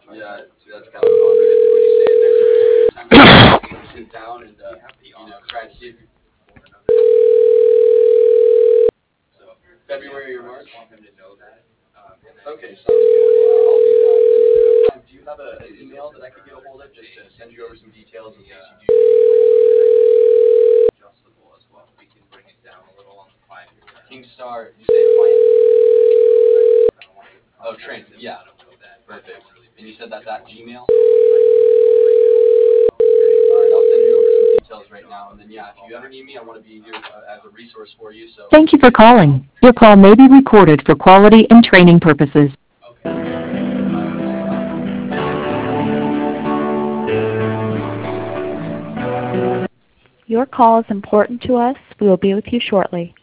Yeah, that's kind of fun. Would you say there's a good time to sit down and try to see if so February or March? Okay, sounds good. I'll do that. And in the meantime, do you have an email that I could get a hold of just to send you over some details in case you do? Kingstar, you say oh, Transit, yeah. Perfect. And you said that's at Gmail? Alright, I'll send you over some details right now. And then, yeah, if you ever need me, I want to be here as a resource for you. So, Thank you for calling. Your call may be recorded for quality and training purposes. Your call is important to us. We will be with you shortly.